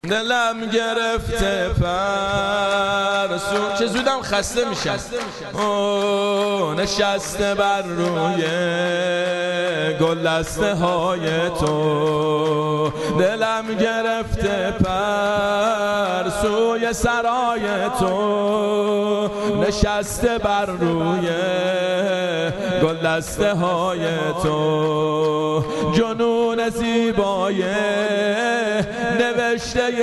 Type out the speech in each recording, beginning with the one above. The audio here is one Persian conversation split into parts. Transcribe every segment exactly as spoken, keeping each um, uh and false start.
دلم گرفته فرسو چه زودم خسته میشم او نشسته بر روی گلدسته های تو. دلم گرفته فرسوی سرای تو، نشسته بر روی گلدسته های تو. جنون زیبای نوشته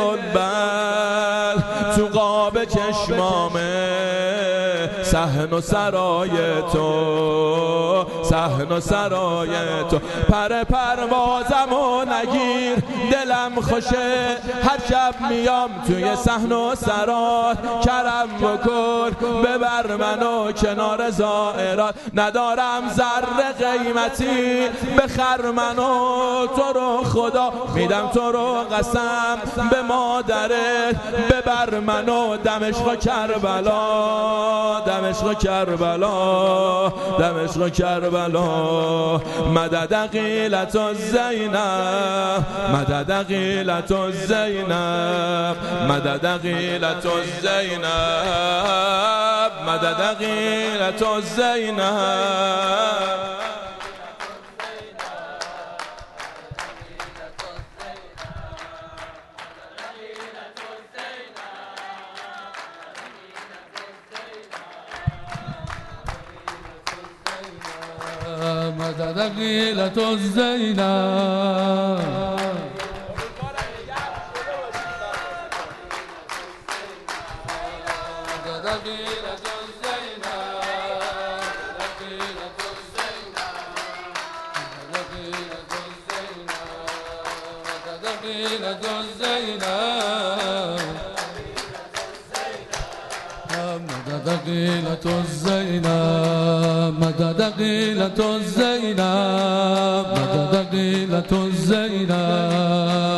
گلبل تو قاب چشمامه، صحن و سرای تو، صحن و سرای تو. پر پروازم و نگیر دلم خوشه، هر شب میام توی صحن و سرات. کرم بکن ببر منو کنار زائرات، ندارم ذره قیمتی بخر منو تو رو خدا میدم تو رو قسم به مادرت، ببر منو دمشق و کربلا، دمشق و کربلا، دمشق و کربلا. مدد قیلت الزینب، مدد قیلت الزینب، مدد قیلت الزینب، مدد قیلت الزینب. مدد قیلت الزینب، مدد قیلت الزینب، مدد قیلت الزینب، مدد قیلت الزینب.